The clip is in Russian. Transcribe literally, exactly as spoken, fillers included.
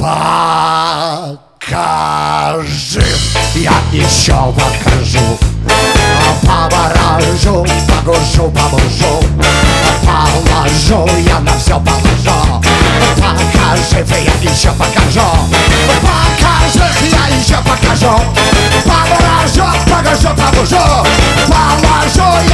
Покажи, я еще покажу. Поворожу, погружу, побужу, положу, я на все положу. Покажи, я еще покажу. Покажи, я еще покажу. Поворожу, погружу, побужу, положу, я